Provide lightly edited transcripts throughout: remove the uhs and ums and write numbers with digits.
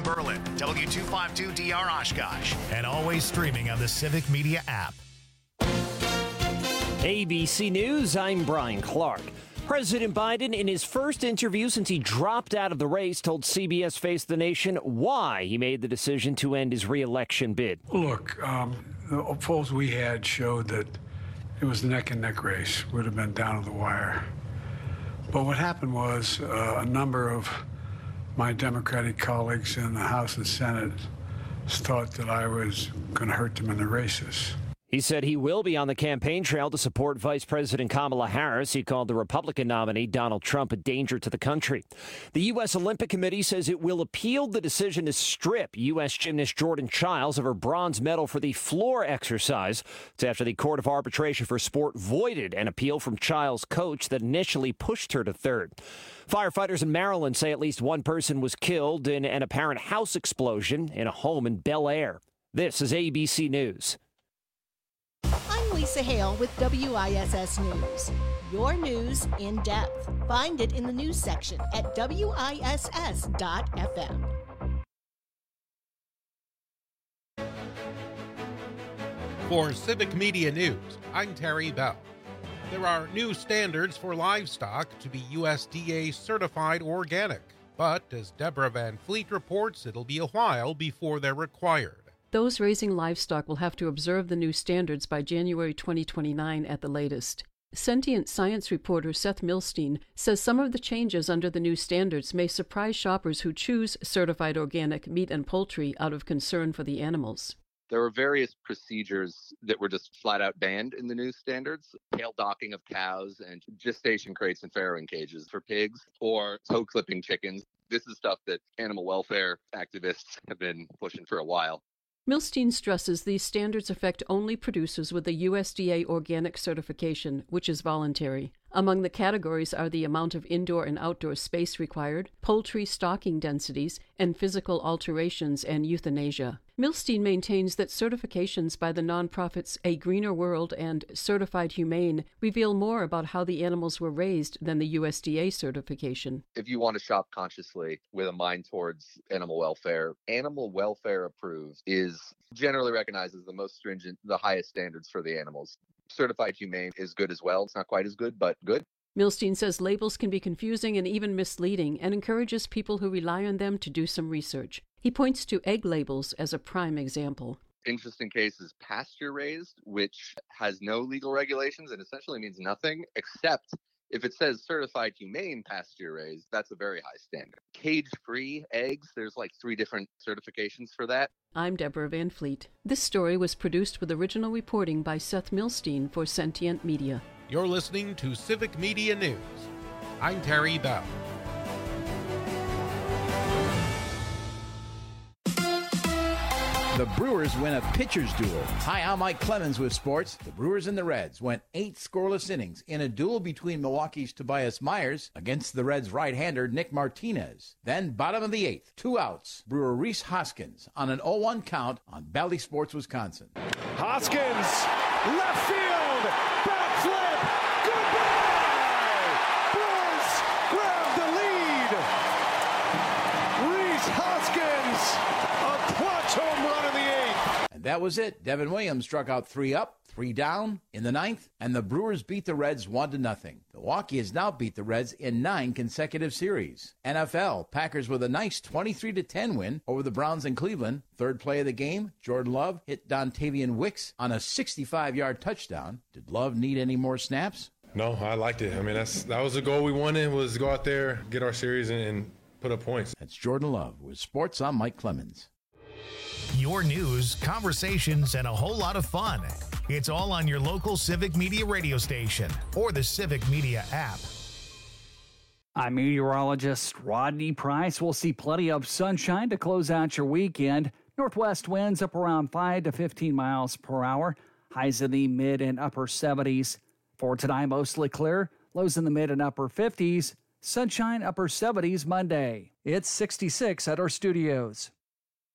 Berlin, W252DR Oshkosh, and always streaming on the Civic Media app. ABC News, I'm Brian Clark. President Biden, in his first interview since he dropped out of the race, told CBS Face the Nation why he made the decision to end his re-election bid. Look, the polls we had showed that it was a neck-and-neck race. Would have been down to the wire. But what happened was a number of my Democratic colleagues in the House and Senate thought that I was going to hurt them in the races. He said he will be on the campaign trail to support Vice President Kamala Harris. He called the Republican nominee, Donald Trump, a danger to the country. The U.S. Olympic Committee says it will appeal the decision to strip U.S. gymnast Jordan Chiles of her bronze medal for the floor exercise. It's after the Court of Arbitration for Sport voided an appeal from Chiles' coach that initially pushed her to third. Firefighters in Maryland say at least one person was killed in an apparent house explosion in a home in Bel Air. This is ABC News. I'm Lisa Hale with WISS News. Your news in depth. Find it in the news section at WISS.FM. For Civic Media News, I'm Terry Bell. There are new standards for livestock to be USDA certified organic, but as Deborah Van Fleet reports, it'll be a while before they're required. Those raising livestock will have to observe the new standards by January 2029 at the latest. Sentient Science reporter Seth Milstein says some of the changes under the new standards may surprise shoppers who choose certified organic meat and poultry out of concern for the animals. There were various procedures that were just flat out banned in the new standards. Tail docking of cows and gestation crates and farrowing cages for pigs, or toe clipping chickens. This is stuff that animal welfare activists have been pushing for a while. Milstein stresses these standards affect only producers with a USDA organic certification, which is voluntary. Among the categories are the amount of indoor and outdoor space required, poultry stocking densities, and physical alterations and euthanasia. Milstein maintains that certifications by the nonprofits A Greener World and Certified Humane reveal more about how the animals were raised than the USDA certification. If you want to shop consciously with a mind towards animal welfare approved is generally recognized as the most stringent, the highest standards for the animals. Certified Humane is good as well. It's not quite as good, but good. Milstein says labels can be confusing and even misleading and encourages people who rely on them to do some research. He points to egg labels as a prime example. Interesting case is pasture raised, which has no legal regulations and essentially means nothing except if it says certified humane pasture raised. That's a very high standard. Cage-free eggs, there's like 3 different certifications for that. I'm Deborah Van Fleet. This story was produced with original reporting by Seth Milstein for Sentient Media. You're listening to Civic Media News. I'm Terry Bell. The Brewers win a pitcher's duel. Hi, I'm Mike Clemens with sports. The Brewers and the Reds went 8 scoreless innings in a duel between Milwaukee's Tobias Myers against the Reds' right-hander Nick Martinez. Then, bottom of the 8th, 2 outs, Brewer Rhys Hoskins on an 0-1 count on Bally Sports, Wisconsin. Hoskins, left field, backflip, goodbye! Brewers grab the lead. Rhys Hoskins, a clutch home run in the 8th. And that was it. Devin Williams struck out 3 up, 3 down in the 9th, and the Brewers beat the Reds 1-0. Milwaukee has now beat the Reds in 9 consecutive series. NFL, Packers with a nice 23-10 win over the Browns in Cleveland. Third play of the game, Jordan Love hit Dontavian Wicks on a 65-yard touchdown. Did Love need any more snaps? No, I liked it. I mean, that was the goal we wanted, was to go out there, get our series, and put up points. That's Jordan Love with Sports. I'm Mike Clemens. Your news, conversations, and a whole lot of fun. It's all on your local Civic Media radio station or the Civic Media app. I'm meteorologist Rodney Price. We'll see plenty of sunshine to close out your weekend. Northwest winds up around 5 to 15 miles per hour. Highs in the mid and upper 70s. For tonight, mostly clear. Lows in the mid and upper 50s. Sunshine upper 70s Monday. It's 66 at our studios.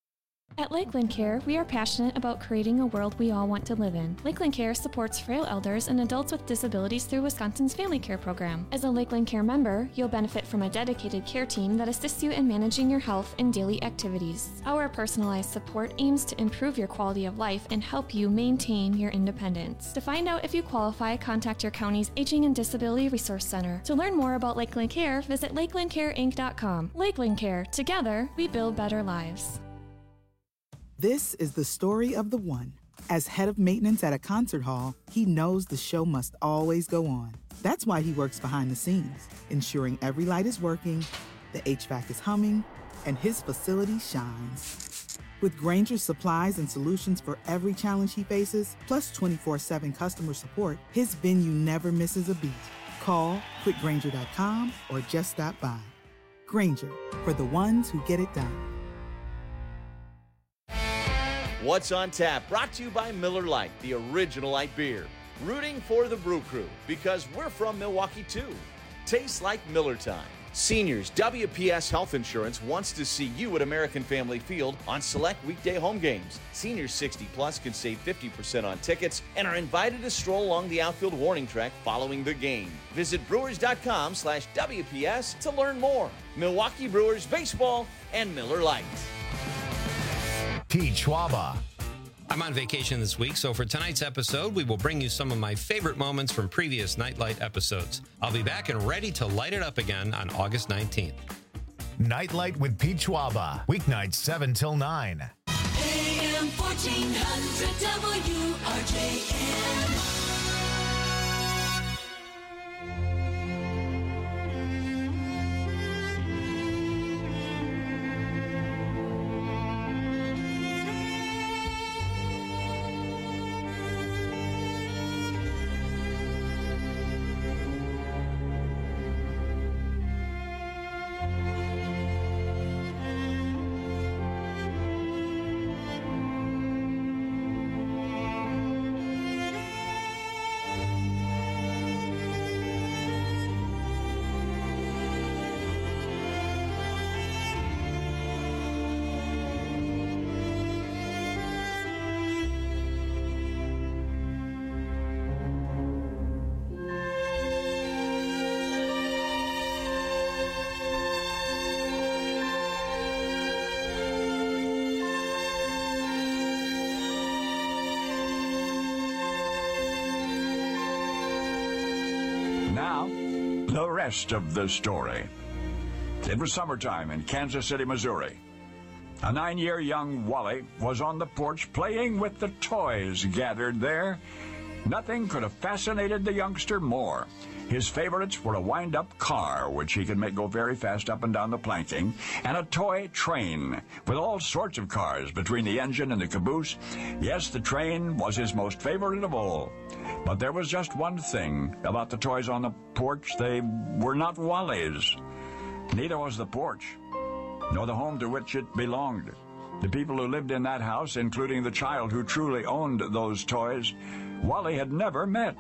At Lakeland Care, we are passionate about creating a world we all want to live in. Lakeland Care supports frail elders and adults with disabilities through Wisconsin's Family Care Program. As a Lakeland Care member, you'll benefit from a dedicated care team that assists you in managing your health and daily activities. Our personalized support aims to improve your quality of life and help you maintain your independence. To find out if you qualify, contact your county's Aging and Disability Resource Center. To learn more about Lakeland Care, visit lakelandcareinc.com. Lakeland Care. Together, we build better lives. This is the story of the one. As head of maintenance at a concert hall, he knows the show must always go on. That's why he works behind the scenes, ensuring every light is working, the HVAC is humming, and his facility shines. With Grainger's supplies and solutions for every challenge he faces, plus 24/7 customer support, his venue never misses a beat. Call quickgrainger.com or just stop by. Grainger, for the ones who get it done. What's on Tap, brought to you by Miller Lite, the original light beer. Rooting for the Brew Crew, because we're from Milwaukee too. Tastes like Miller time. Seniors, WPS Health Insurance wants to see you at American Family Field on select weekday home games. Seniors 60 plus can save 50% on tickets and are invited to stroll along the outfield warning track following the game. Visit brewers.com/WPS to learn more. Milwaukee Brewers Baseball and Miller Lite. Pete Schwaba. I'm on vacation this week, so for tonight's episode, we will bring you some of my favorite moments from previous Nightlight episodes. I'll be back and ready to light it up again on August 19th. Nightlight with Pete Schwaba, weeknights 7 till 9. AM 1400 WRJN. Now, the rest of the story. It was summertime in Kansas City, Missouri. A 9-year young Wally was on the porch playing with the toys gathered there. Nothing could have fascinated the youngster more. His favorites were a wind-up car, which he could make go very fast up and down the planking, and a toy train with all sorts of cars between the engine and the caboose. Yes, the train was his most favorite of all. But there was just one thing about the toys on the porch. They were not Wally's. Neither was the porch, nor the home to which it belonged. The people who lived in that house, including the child who truly owned those toys, Wally had never met.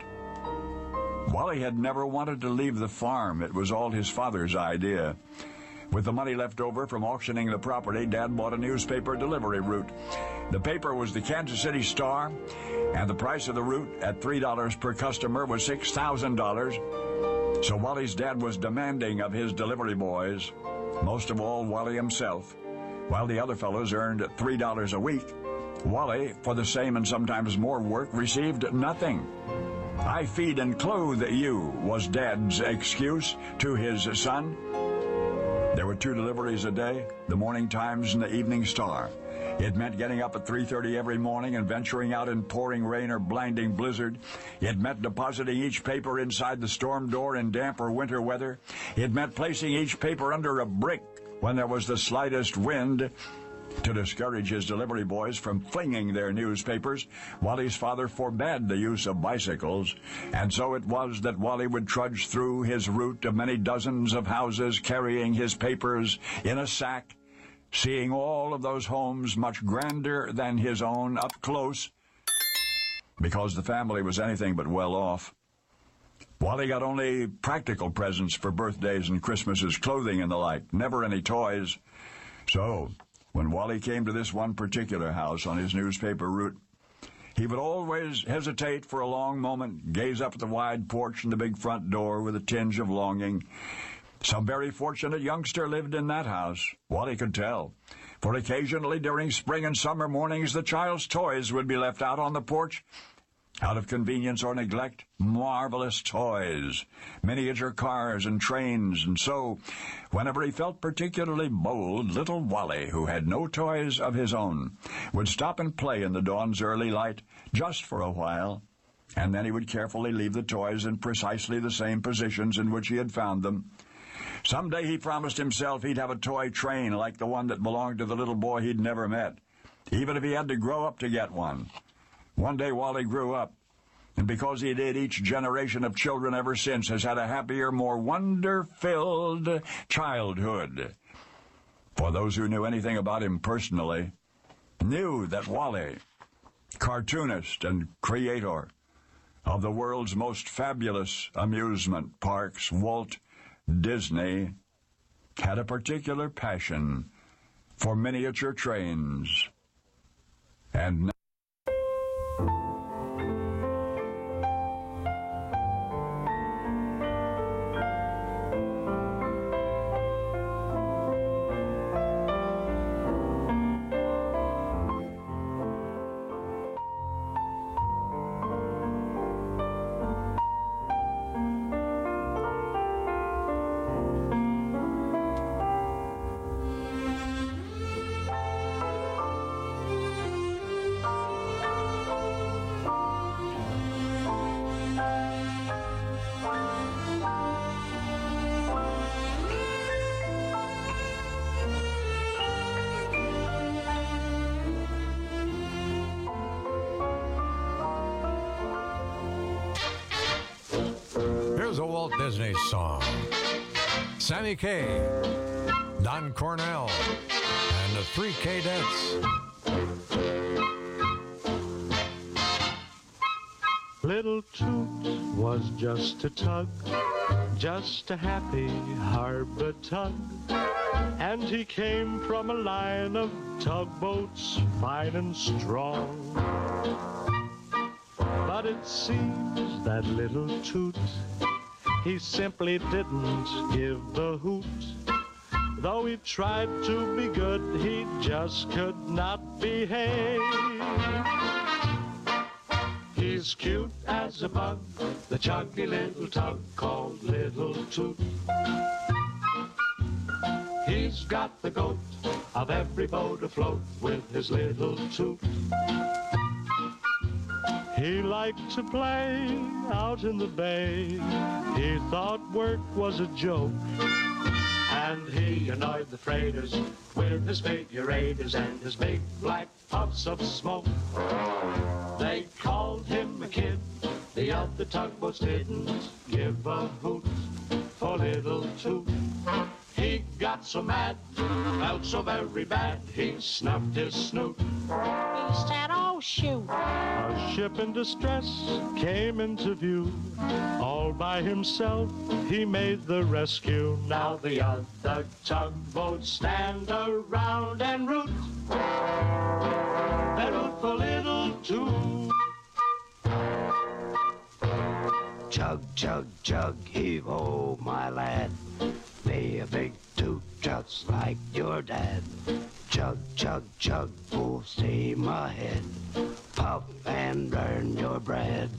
Wally had never wanted to leave the farm. It was all his father's idea. With the money left over from auctioning the property, Dad bought a newspaper delivery route. The paper was the Kansas City Star, and the price of the route at $3 per customer was $6,000. So Wally's dad was demanding of his delivery boys, most of all Wally himself. While the other fellows earned $3 a week, Wally, for the same and sometimes more work, received nothing. "I feed and clothe you," was Dad's excuse to his son. There were 2 deliveries a day, the Morning Times and the Evening Star. It meant getting up at 3:30 every morning and venturing out in pouring rain or blinding blizzard. It meant depositing each paper inside the storm door in damp or winter weather. It meant placing each paper under a brick when there was the slightest wind. To discourage his delivery boys from flinging their newspapers, Wally's father forbade the use of bicycles, and so it was that Wally would trudge through his route of many dozens of houses carrying his papers in a sack, seeing all of those homes much grander than his own up close, because the family was anything but well off. Wally got only practical presents for birthdays and Christmases, clothing and the like, never any toys. So When Wally came to this one particular house on his newspaper route, he would always hesitate for a long moment, gaze up at the wide porch and the big front door with a tinge of longing. Some very fortunate youngster lived in that house, Wally could tell, for occasionally during spring and summer mornings the child's toys would be left out on the porch. Out of convenience or neglect, marvelous toys, miniature cars and trains, and so, whenever he felt particularly bold, little Wally, who had no toys of his own, would stop and play in the dawn's early light, just for a while, and then he would carefully leave the toys in precisely the same positions in which he had found them. Someday he promised himself he'd have a toy train like the one that belonged to the little boy he'd never met, even if he had to grow up to get one. One day Wally grew up, and because he did, each generation of children ever since has had a happier, more wonder-filled childhood. For those who knew anything about him personally, knew that Wally, cartoonist and creator of the world's most fabulous amusement parks, Walt Disney, had a particular passion for miniature trains. And Here's a Walt Disney song. Sammy Kaye, Don Cornell, and the Three Cadettes. Little Toot was just a tug, just a happy harbor tug. And he came from a line of tugboats fine and strong. But it seems that little Toot, he simply didn't give the hoot. Though he tried to be good, he just could not behave. He's cute as a bug, the chuggy little tug called Little Toot. He's got the goat of every boat afloat with his little toot. He liked to play out in the bay. He thought work was a joke. And he annoyed the freighters with his figurators and his big black puffs of smoke. They called him a kid. The other tugboats didn't give a hoot for Little Toot. He got so mad, felt so very bad, he snuffed his snoot. He said, oh, shoot. A ship in distress came into view. All by himself, he made the rescue. Now the other tugboats stand around and root. They root for Little Toot. Chug, chug, chug, heave-ho, my lad. Be a big toot just like your dad. Chug, chug, chug, full steam ahead. Puff and burn your bread.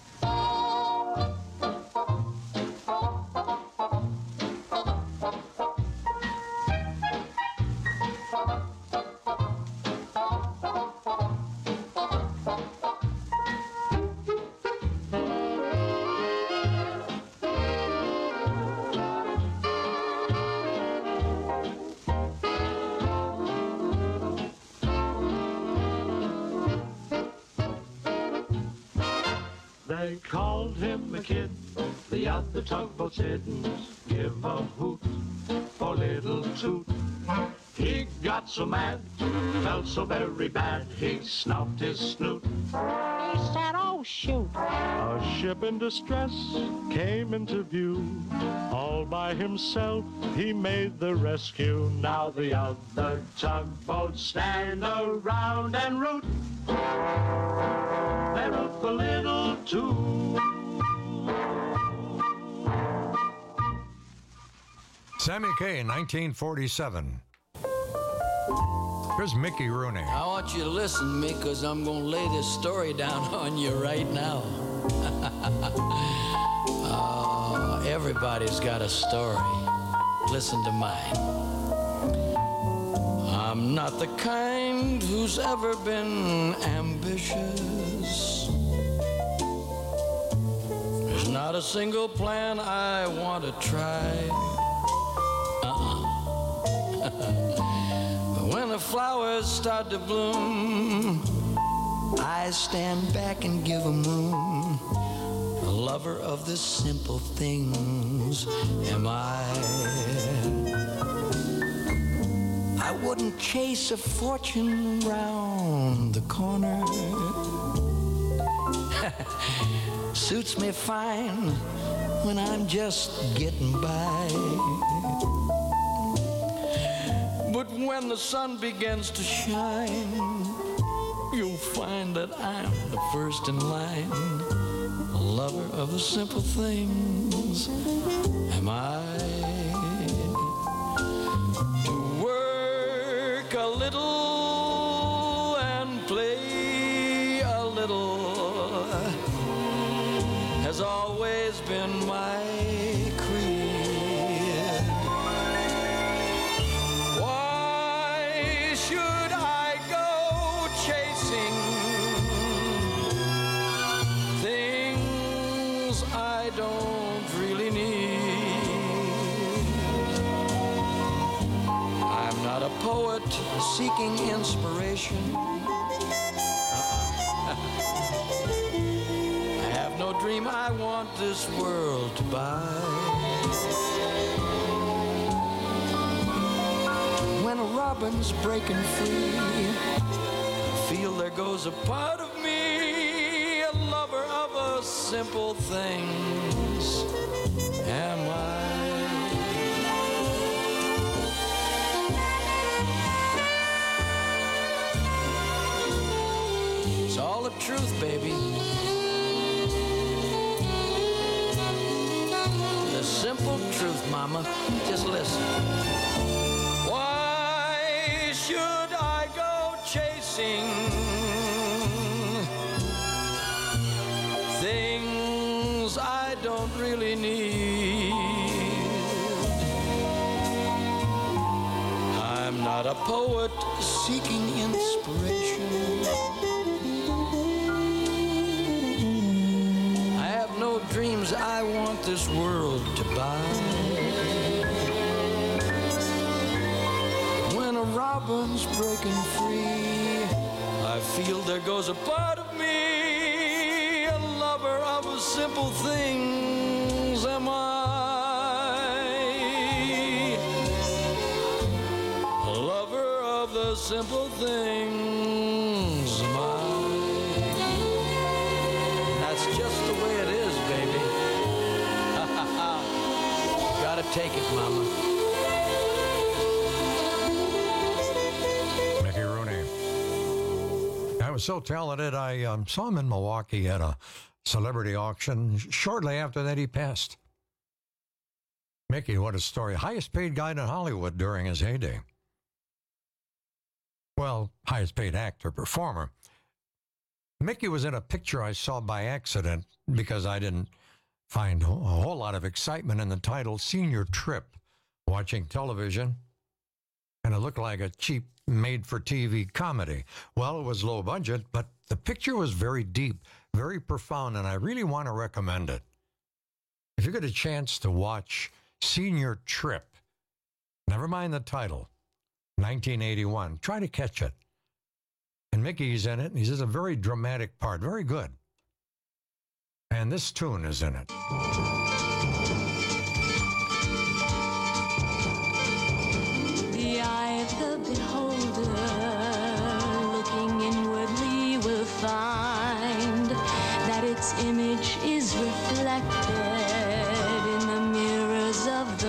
They called him a kid. The other tugboats didn't give a hoot for Little Toot. He got so mad, felt so very bad, he snuffed his snoot. He said, oh, shoot. A ship in distress came into view. All All by himself he made the rescue. Now the other tugboats stand around and root. They root for little too. Sammy Kaye, 1947. Here's Mickey Rooney. I want you to listen to me because I'm going to lay this story down on you right now. Everybody's got a story. Listen to mine. I'm not the kind who's ever been ambitious. There's not a single plan I want to try. But when the flowers start to bloom, I stand back and give them room. A lover of the simple things am I. I wouldn't chase a fortune round the corner. Suits me fine when I'm just getting by. But when the sun begins to shine, you'll find that I'm the first in line. A lover of the simple things am I. To work a little and play a little has always been my creed. Why should I go chasing things I don't really need? I'm not a poet seeking inspiration. I have no dream I want this world to buy. When a robin's breaking free, I feel there goes a part of me, a lover of a simple things am I. It's all the truth, baby. The simple truth, mama. Just listen. Why should I go chasing things I don't really need? I'm not a poet seeking inspiration. I have no dreams I want this world to buy. When a robin's breaking free, I feel there goes a part of me, a lover of the simple things am I. A lover of the simple things am I. That's just the way it is, baby. Gotta take it, mama. Mickey Rooney. I was so talented, I saw him in Milwaukee at a celebrity auction. Shortly after that, he passed. Mickey, what a story. Highest paid guy in Hollywood during his heyday. Well, highest paid actor, performer. Mickey was in a picture I saw by accident because I didn't find a whole lot of excitement in the title, Senior Trip, watching television, and it looked like a cheap made-for-TV comedy. Well, it was low budget, but the picture was very deep, very profound, and I really want to recommend it. If you get a chance to watch Senior Trip, never mind the title, 1981, try to catch it. And Mickey's in it, and he does a very dramatic part, very good. And this tune is in it. The eye of the beholder, looking inwardly, will find that its image is reflected in the mirrors of the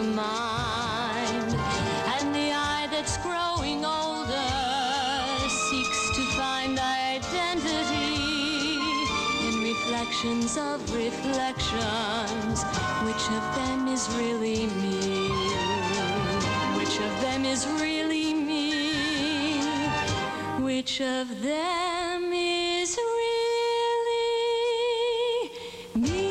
seeks to find identity in reflections of reflections. Which of them is really me? Which of them is really me? Which of them is really me?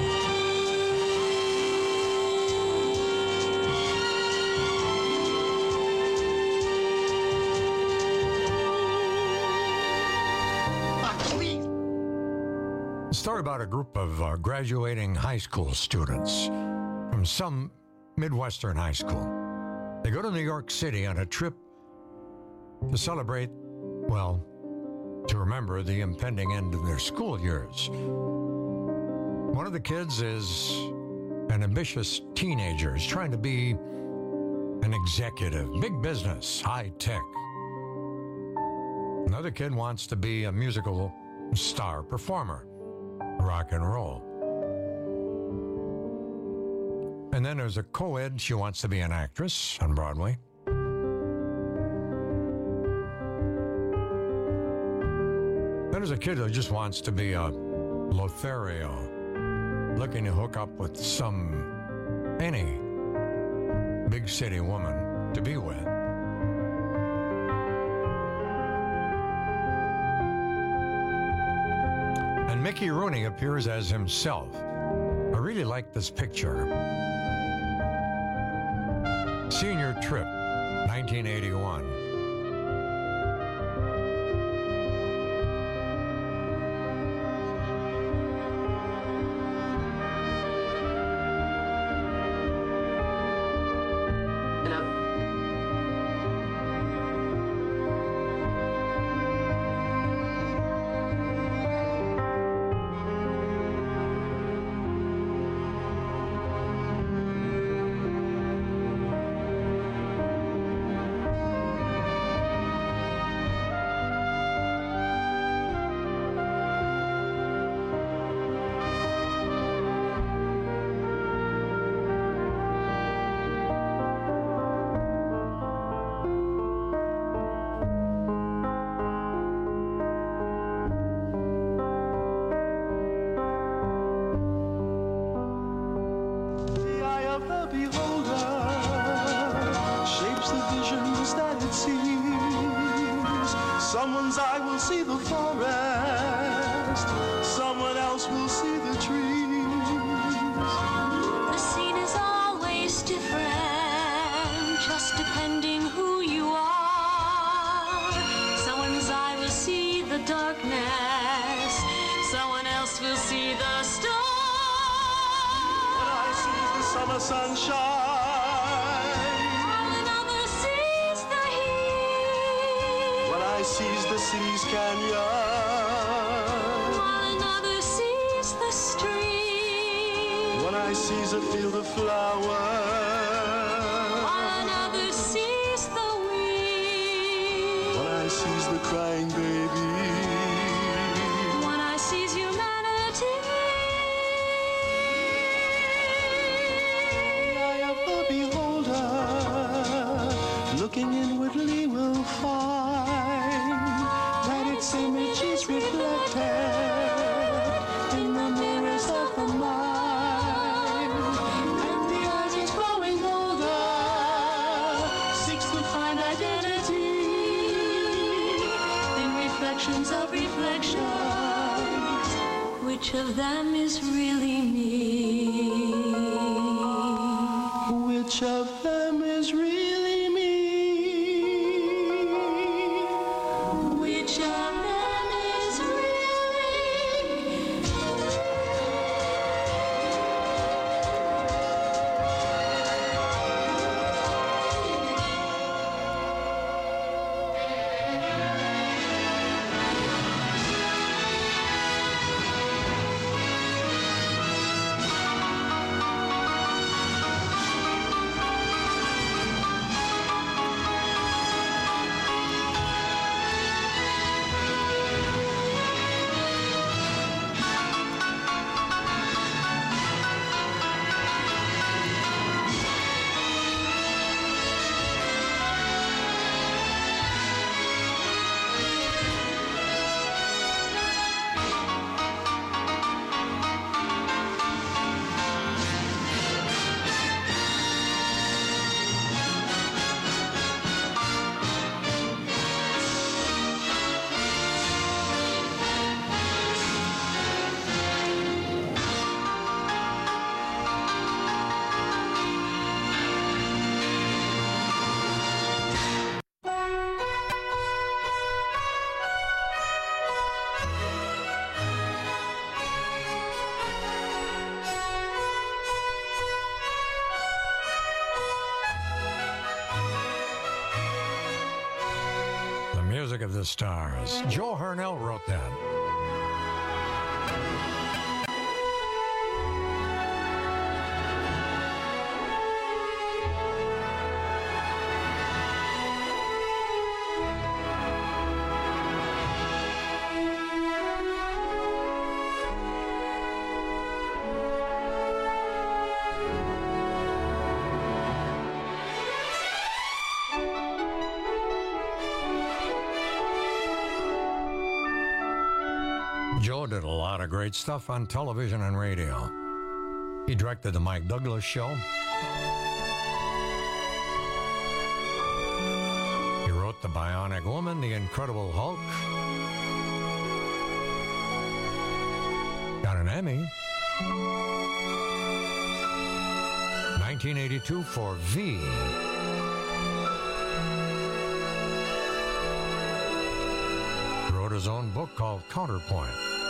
A story about a group of graduating high school students from some Midwestern high school. They go to New York City on a trip to celebrate, well, to remember the impending end of their school years. One of the kids is an ambitious teenager. He's trying to be an executive, big business, high tech. Another kid wants to be a musical star performer, rock and roll. And then there's a co-ed. She wants to be an actress on Broadway. Then there's a kid who just wants to be a Lothario, looking to hook up with any big city woman to be with. And Mickey Rooney appears as himself. I really like this picture. Senior trip, 1981. Someone's eye will see the forest, someone else will see the trees. The scene is always different, just depending who you are. Someone's eye will see the darkness, someone else will see the stars. What I see is the summer sunshine. Sees the city's canyon, while another sees the stream. One eye sees a field of flowers, while another sees the weeds. One eye sees the crying baby, one eye sees humanity. The eye of the beholder, looking inwardly, will find image is reflected in the mirrors of the mind, and the eyes each growing older seeks to find identity in reflections of reflections. Which of them is really me? Which of them is really me? Which of them? Music of the Stars. Joe Harnell wrote that. Joe did a lot of great stuff on television and radio. He directed The Mike Douglas Show. He wrote The Bionic Woman, The Incredible Hulk. Got an Emmy. 1982 for V. Wrote his own book called Counterpoint.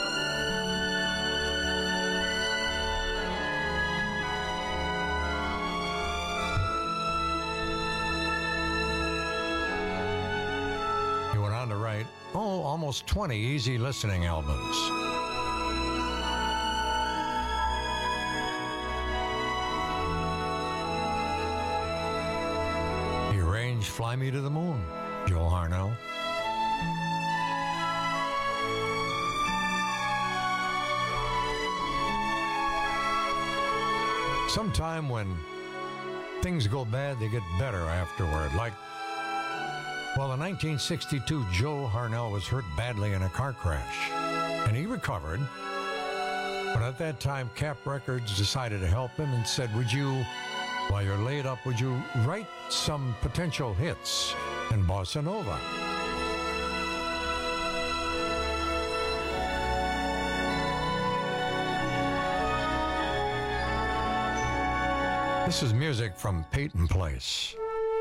He went on to write, almost 20 easy listening albums. He arranged Fly Me to the Moon, Joe Harnell. Sometime when things go bad, they get better afterward. Like, well, in 1962, Joe Harnell was hurt badly in a car crash, and he recovered. But at that time, Cap Records decided to help him and said, would you, while you're laid up, would you write some potential hits in Bossa Nova? This is music from Peyton Place.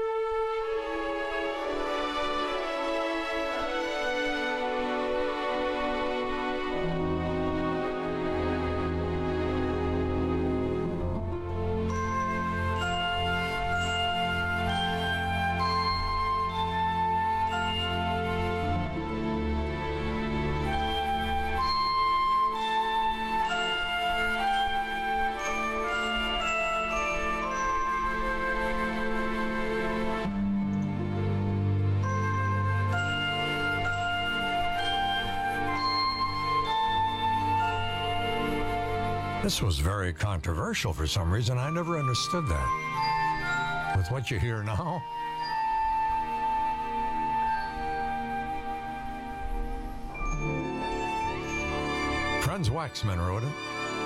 This was very controversial for some reason. I never understood that. With what you hear now, Franz Waxman wrote it.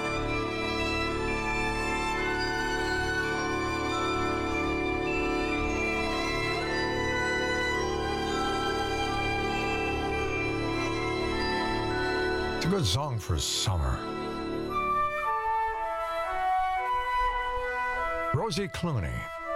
It's a good song for summer. Rosie Clooney.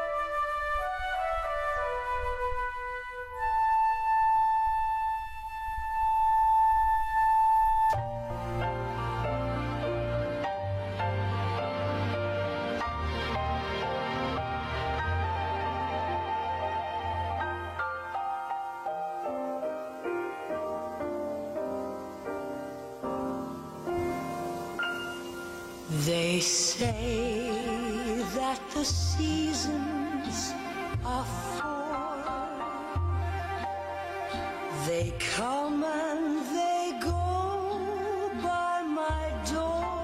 They say that the seasons are four. They come and they go by my door,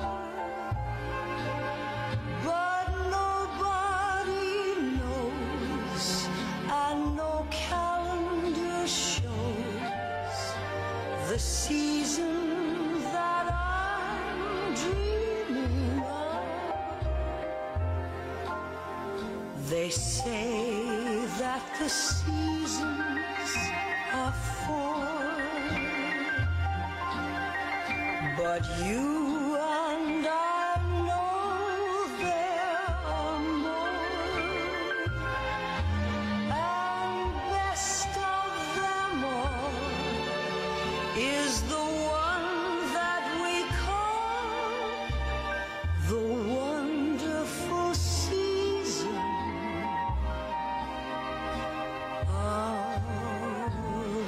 but nobody knows, and no calendar shows the season that I'm dreaming of. They say that the seasons are four, but you and I know there are more, and best of them all is the one that we call the wonderful season of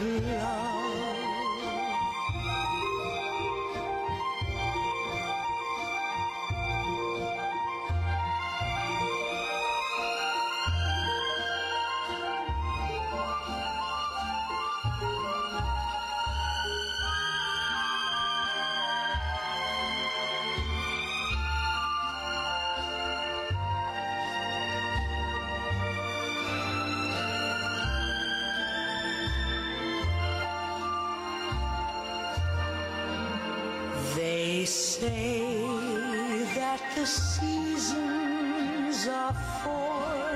say that the seasons are four,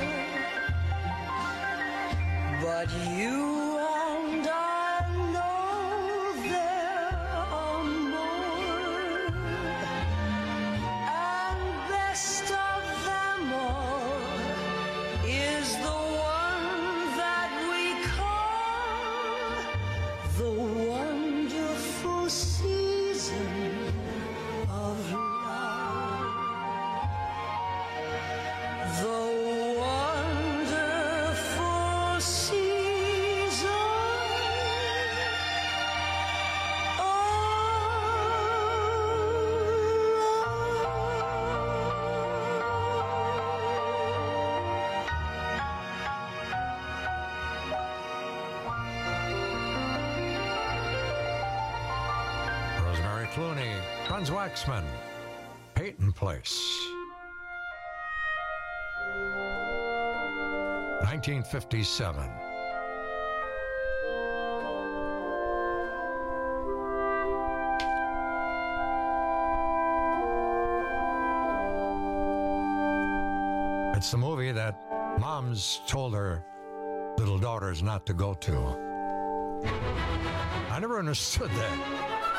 but you and I know there are more, and best of them all is the one that we call the wonderful season of love. The wonderful season of Rosemary Clooney, Franz Waxman, Peyton Place. 1957. It's the movie that moms told their little daughters not to go to. I never understood that.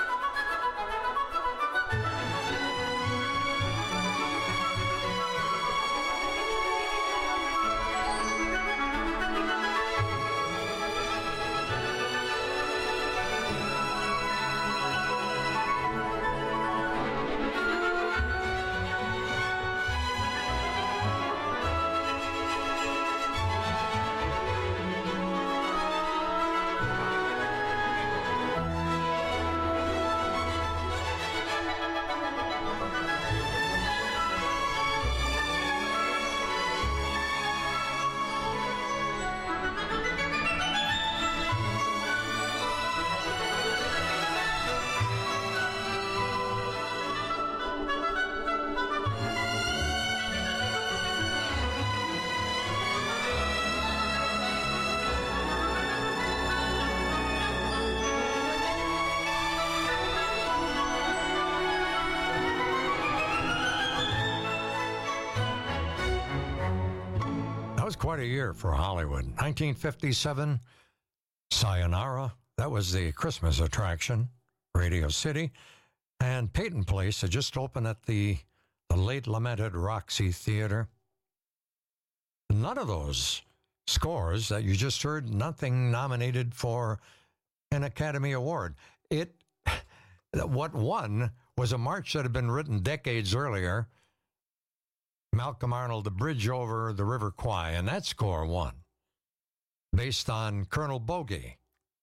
That was quite a year for Hollywood. 1957, Sayonara. That was the Christmas attraction, Radio City. And Peyton Place had just opened at the late lamented Roxy Theater. None of those scores that you just heard, nothing nominated for an Academy Award. What won was a march that had been written decades earlier, Malcolm Arnold, The Bridge Over the River Kwai, and that score won, based on Colonel Bogey.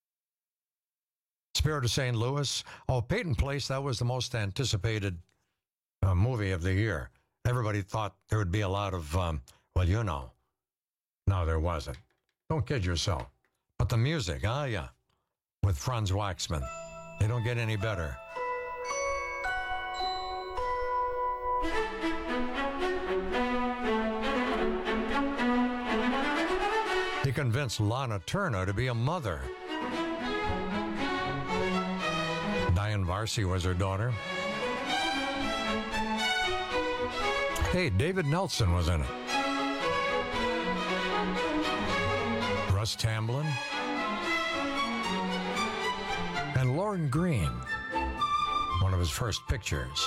Spirit of St. Louis. Oh, Peyton Place, that was the most anticipated movie of the year. Everybody thought there would be a lot of, no, there wasn't. Don't kid yourself. But the music, with Franz Waxman. They don't get any better. He convinced Lana Turner to be a mother. Diane Varsi was her daughter. Hey, David Nelson was in it. Russ Tamblyn. And Lauren Green, one of his first pictures.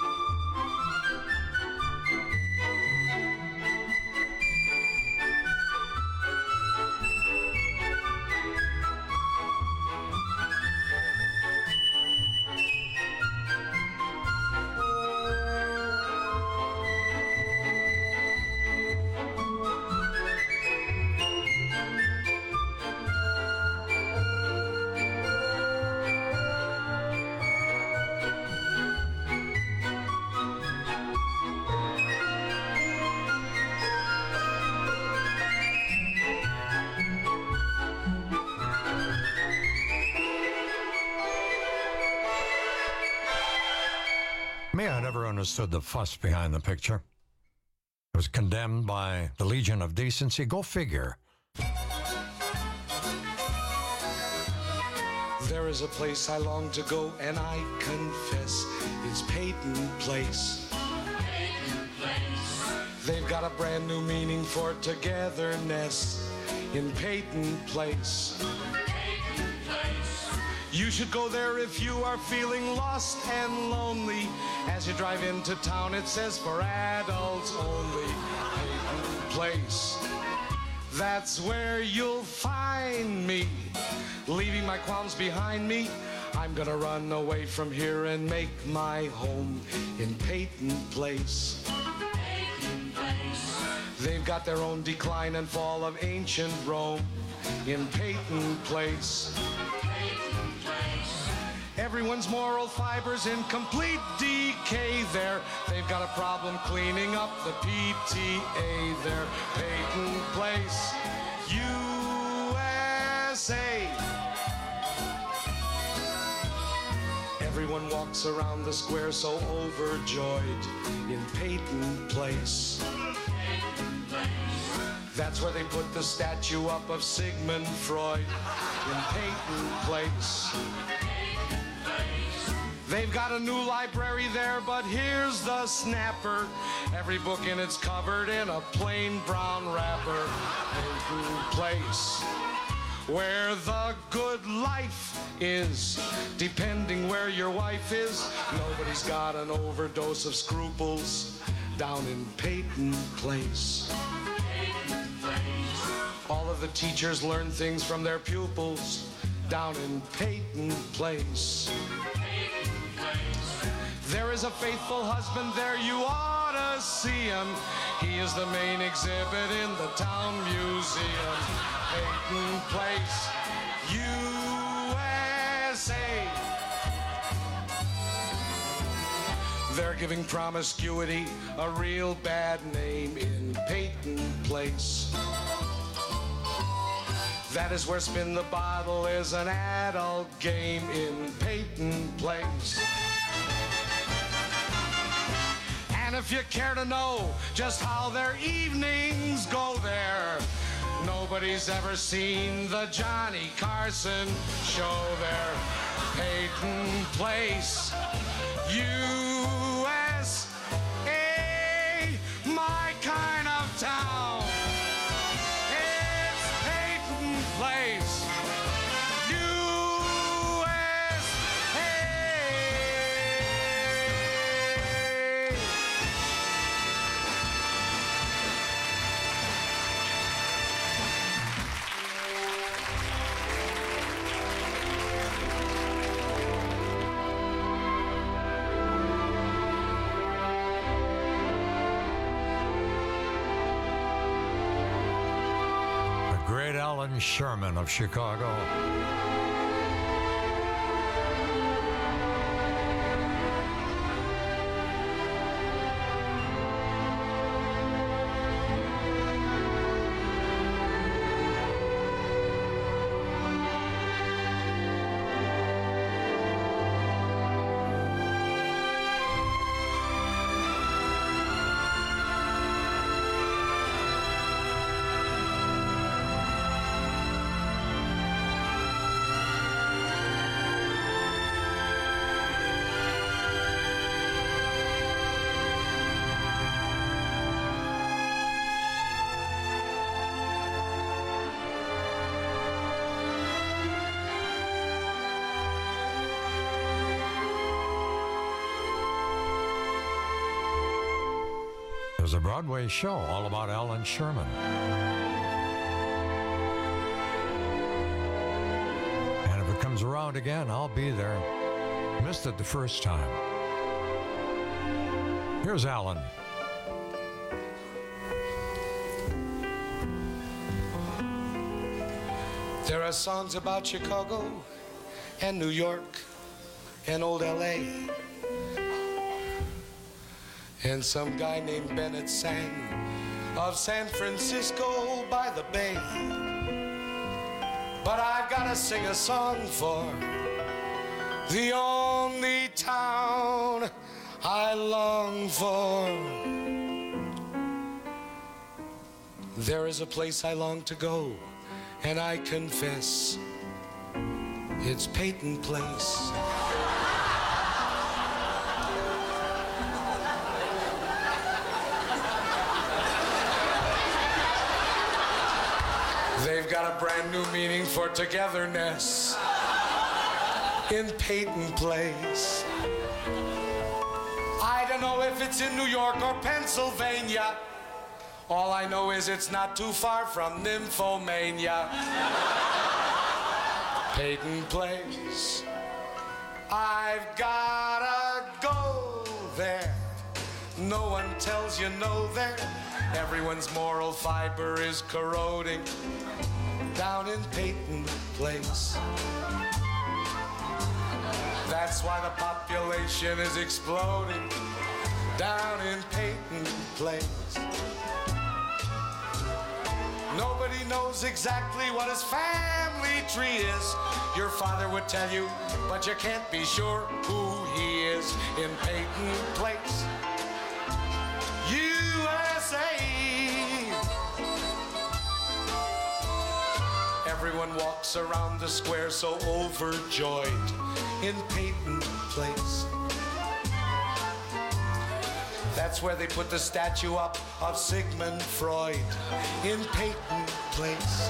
I never understood the fuss behind the picture. It was condemned by the Legion of Decency. Go figure. There is a place I long to go, and I confess it's Peyton Place. Peyton Place. They've got a brand new meaning for togetherness in Peyton Place. Peyton Place. You should go there if you are feeling lost and lonely. As you drive into town, it says for adults only. Peyton Place. That's where you'll find me. Leaving my qualms behind me, I'm gonna run away from here and make my home in Peyton Place. Peyton Place. They've got their own decline and fall of ancient Rome in Peyton Place. Peyton Place. Everyone's moral fibers in complete decay there. They've got a problem cleaning up the PTA there. Peyton Place, USA. Everyone walks around the square so overjoyed in Peyton Place. Peyton Place. That's where they put the statue up of Sigmund Freud in Peyton Place. They've got a new library there, but here's the snapper. Every book in it's covered in a plain brown wrapper. Peyton Place, where the good life is, depending where your wife is. Nobody's got an overdose of scruples down in Peyton Place. Peyton Place. All of the teachers learn things from their pupils down in Peyton Place. There is a faithful husband there, you ought to see him. He is the main exhibit in the town museum. Peyton Place, USA. They're giving promiscuity a real bad name in Peyton Place. That is where spin the bottle is an adult game in Peyton Place. And if you care to know just how their evenings go there, nobody's ever seen the Johnny Carson show there. Peyton Place, USA, my kind of town. It's Peyton Place, Alan Sherman of Chicago. There's a Broadway show all about Alan Sherman. And if it comes around again, I'll be there. Missed it the first time. Here's Alan. There are songs about Chicago and New York and old L.A. And some guy named Bennett sang of San Francisco by the Bay. But I've got to sing a song for the only town I long for. There is a place I long to go, and I confess It's Peyton Place. They've got a brand new meaning for togetherness in Peyton Place. I don't know if it's in New York or Pennsylvania. All I know is it's not too far from Nymphomania. Peyton Place. I've gotta go there. No one tells you no there. Everyone's moral fiber is corroding down in Peyton Place. That's why the population is exploding down in Peyton Place. Nobody knows exactly what his family tree is. Your father would tell you, but you can't be sure who he is in Peyton Place, USA. Everyone walks around the square so overjoyed in Peyton Place. That's where they put the statue up of Sigmund Freud in Peyton Place.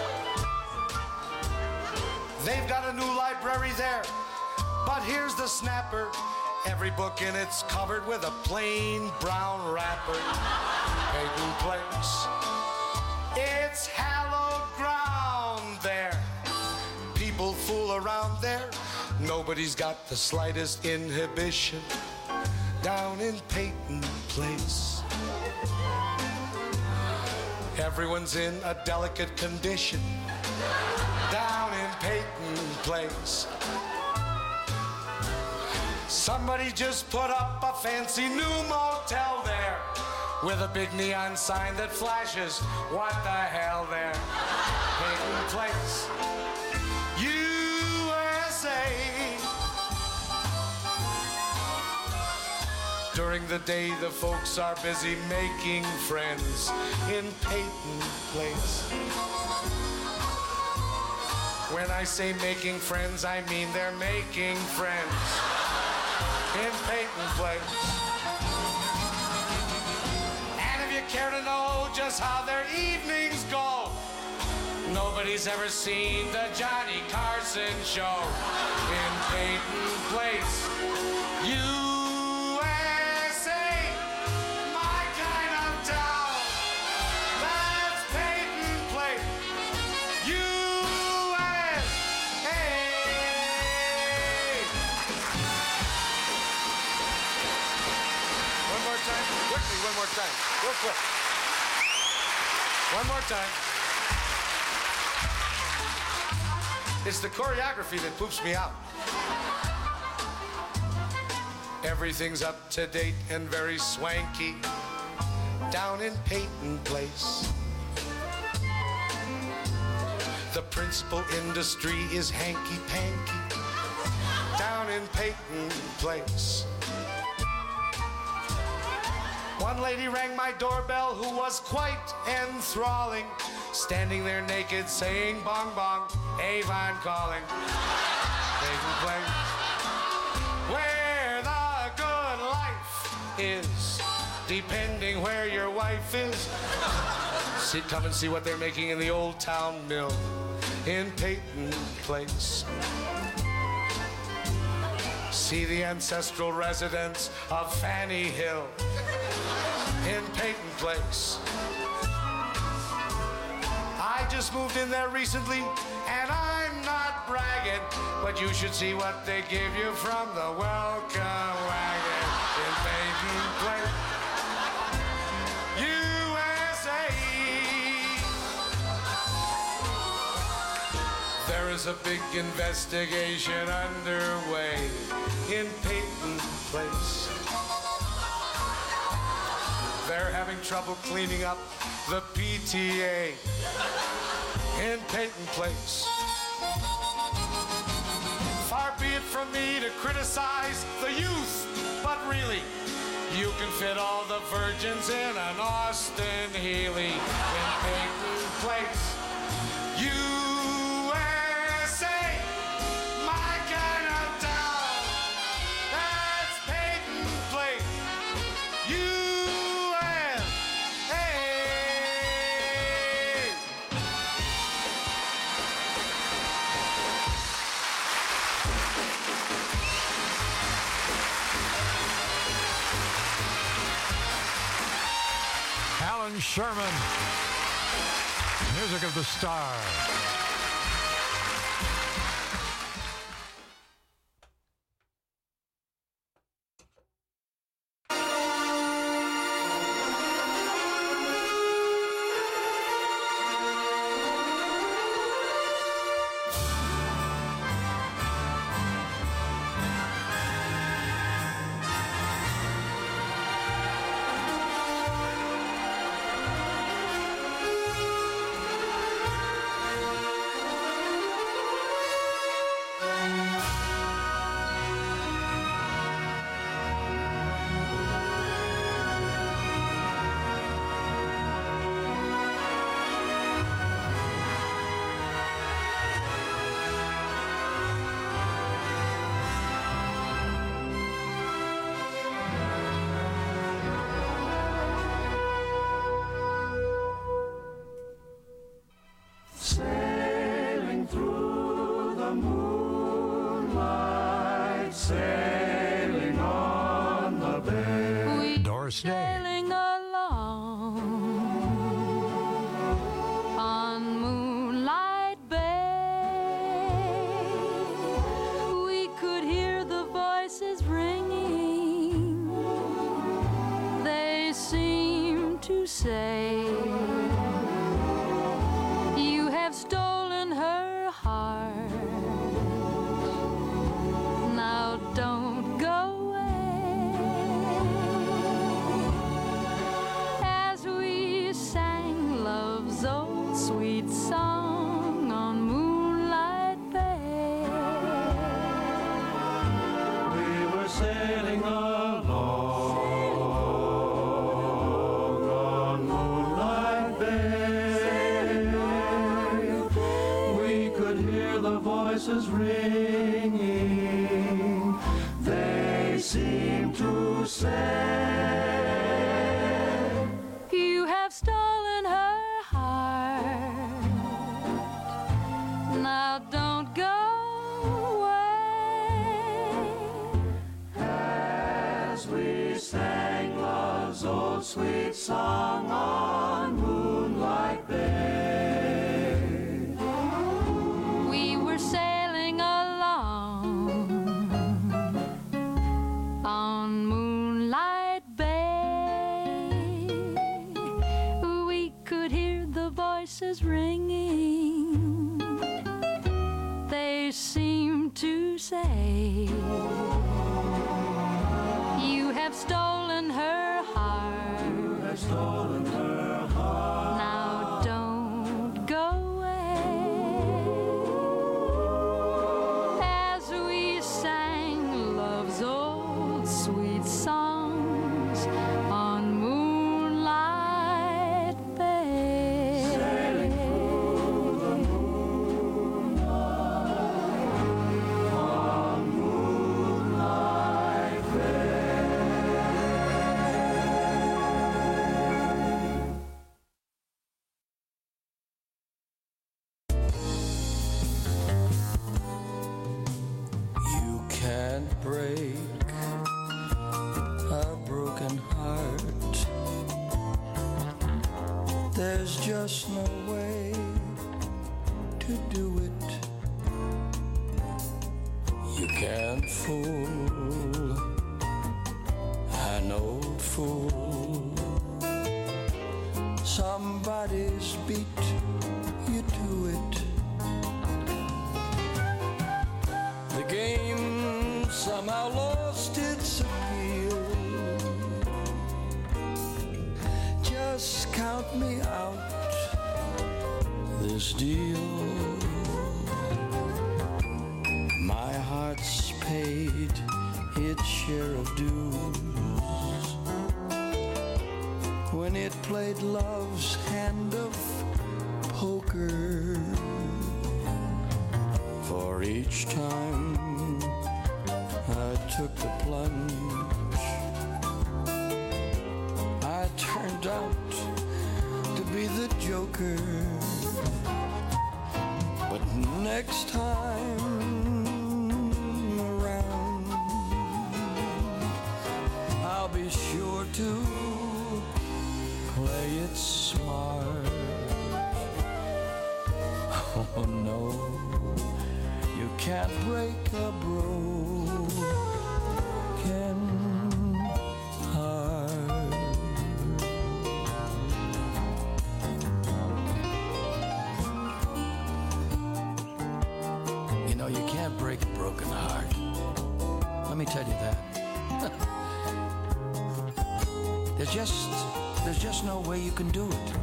They've got a new library there, but here's the snapper. Every book in it's covered with a plain brown wrapper. Peyton Place. It's hallowed ground there. People fool around there. Nobody's got the slightest inhibition down in Peyton Place. Everyone's in a delicate condition down in Peyton Place. Somebody just put up a fancy new motel there with a big neon sign that flashes, what the hell there? Peyton Place, USA. During the day, the folks are busy making friends in Peyton Place. When I say making friends, I mean they're making friends in Peyton Place. And if you care to know just how their evenings go, nobody's ever seen the Johnny Carson show in Peyton Place, USA. My kind of town, that's Peyton Place, USA. One more time, quickly, one more time, real quick. One more time. It's the choreography that poops me out. Everything's up to date and very swanky down in Peyton Place. The principal industry is hanky-panky down in Peyton Place. One lady rang my doorbell who was quite enthralling, standing there naked saying bong bong, Avon calling. Peyton Place, where the good life is, depending where your wife is. Come and see what they're making in the Old Town Mill in Peyton Place. See the ancestral residence of Fanny Hill in Peyton Place. I just moved in there recently, and I'm not bragging, but you should see what they give you from the welcome wagon in Peyton Place, USA. There is a big investigation underway in Peyton Place. They're having trouble cleaning up the PTA in Peyton Place. Far be it from me to criticize the youth, but really, you can fit all the virgins in an Austin Healey in Peyton Place, USA. Sherman. Music of the Star. Sailing through the moonlight, sailing on the bay. Doris Day. Sailing along on Moonlight Bay, we could hear the voices ringing. They seemed to say, "You have stolen her heart. Now don't go away." As we sang love's old sweet song on Moonlight Bay, We were sailing along on Moonlight Bay. We could hear the voices ringing. They seemed to say, "You have stolen her heart. Now don't go away." as we sang love's old sweet song on Moonlight Bay. We were sailing along on Moonlight Bay. We could hear the voices ringing. They seemed to say, "You have stolen her heart. You have stolen her heart. Now don't go away." As we sang love's old sweet songs on Moonlight Bay. Sailing through the moonlight on Moonlight Bay. You can't break a broken heart. There's just no way to do it. You can't fool an old fool. Somebody's beat you to it. The game somehow lost its appeal. Just count me out this deal. My heart's paid its share of dues when it played love's hand of poker. For each time I took the plunge, I turned out to be the joker. But next time around, I'll be sure to play it can't break a broken heart. You know, you can't break a broken heart. Let me tell you that. There's just no way you can do it.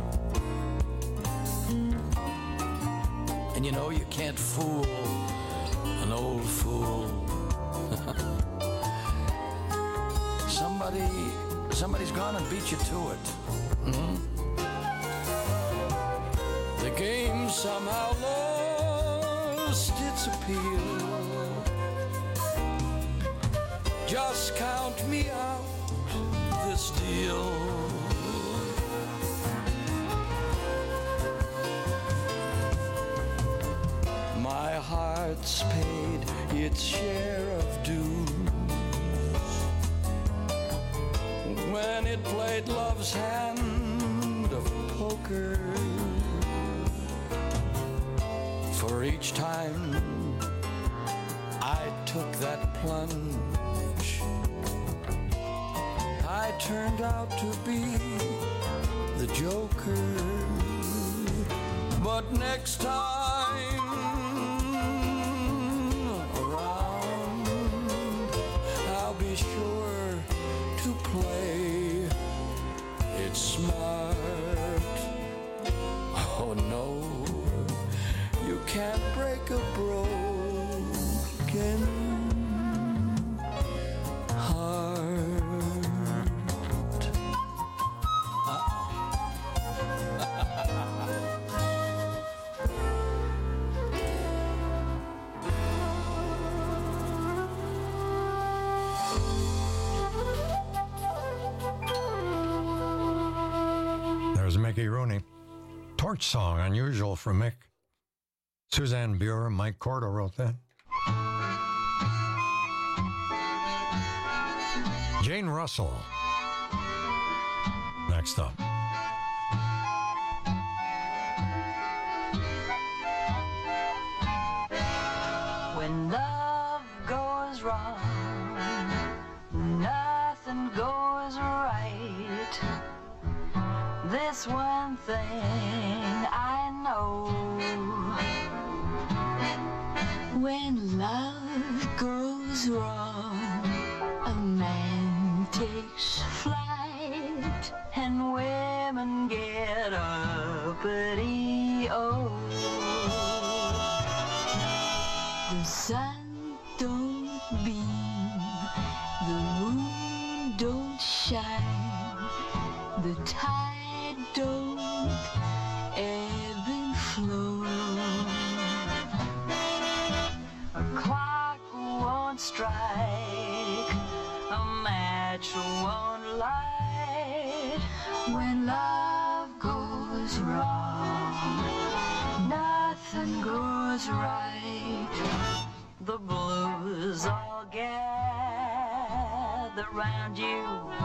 And you know you can't fool an old fool. Somebody's gonna beat you to it. The game somehow lost its appeal. Just count me out this deal. My heart's paid its share of dues when it played love's hand of poker. For each time I took that plunge, I turned out to be the joker. But next time around, I'll be sure to play it smart. Oh no, you can't break a broken heart. There's Mickey Rooney. Torch Song, unusual for Mick. Suzanne Buer, Mike Cordo wrote that. Jane Russell. Next up. When love goes wrong, nothing goes right. This one thing I know. When love goes wrong, a man takes flight and women get uppity. Oh, the sun don't beam, the moon don't shine, the tide don't ebb and flow. A clock won't strike, a match won't light. When love goes wrong, nothing goes right. The blues all gather round you,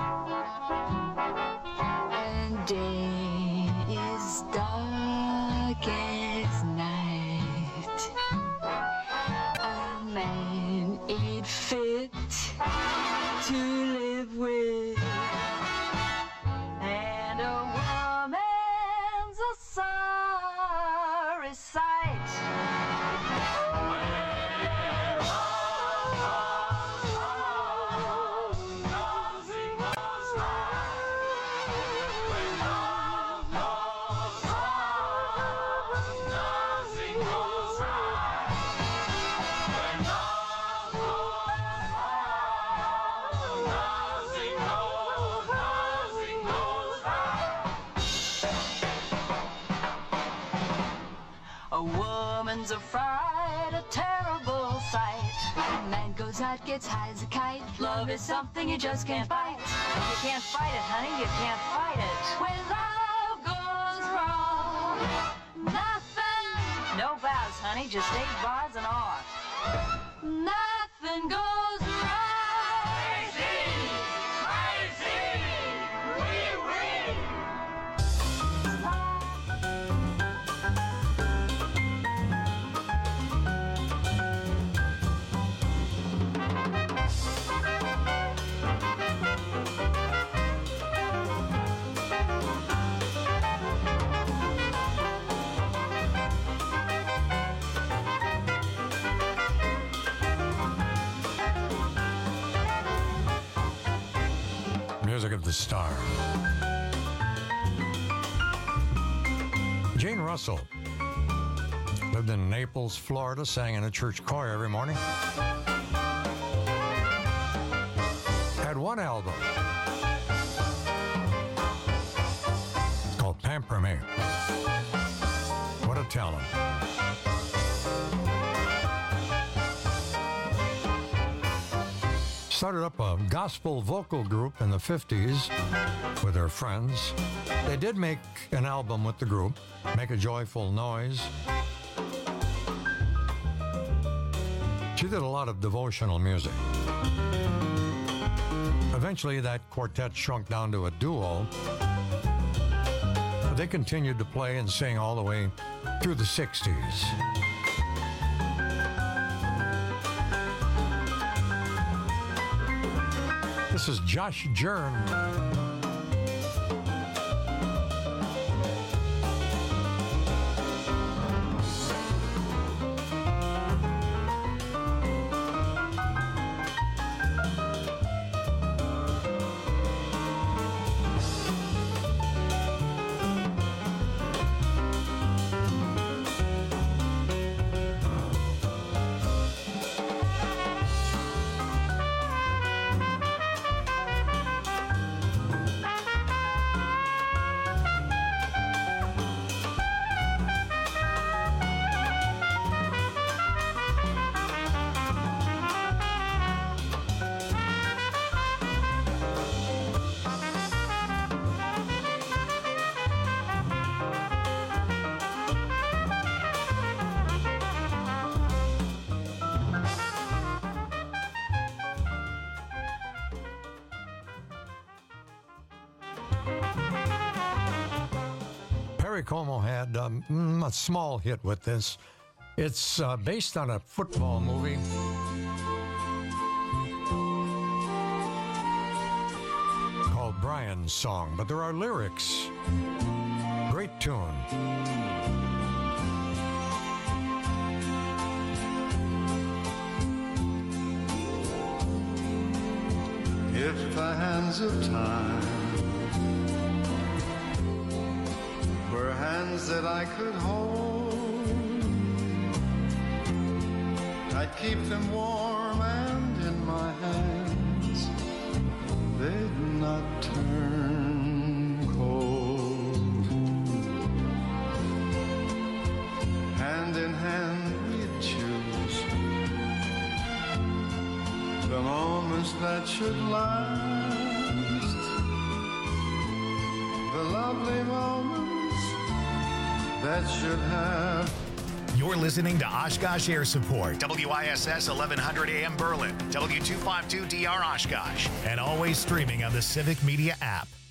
and day is dark as night. A man ain't fit to live with, and a woman's a sorry sight. A woman's a fright, a terrible sight. A man goes out, gets high as a kite. Love is something you just can't fight. You can't fight it, honey, you can't fight it. When love goes wrong, nothing, no vows, honey, just 8 bars and off. Nothing goes wrong. Crazy, crazy, wee wee. music of the star. Jane Russell lived in Naples, Florida, sang in a church choir every morning. Had one album. It's called Pamper Me. What a talent. Started up a gospel vocal group in the 50s with her friends. They did make an album with the group, Make a Joyful Noise. She did a lot of devotional music. Eventually, that quartet shrunk down to a duo. But they continued to play and sing all the way through the 60s. This is Josh Jern. Perry Como had a small hit with this. It's based on a football movie. Called Brian's Song, but there are lyrics. Great tune. If the hands of time were hands that I could hold, I'd keep them warm and in my hands they'd not turn cold. Hand in hand we'd choose the moments that should last, the lovely moments that should have. You're listening to Oshkosh Air Support, WISS 1100 AM Berlin, W252DR Oshkosh, and always streaming on the Civic Media app.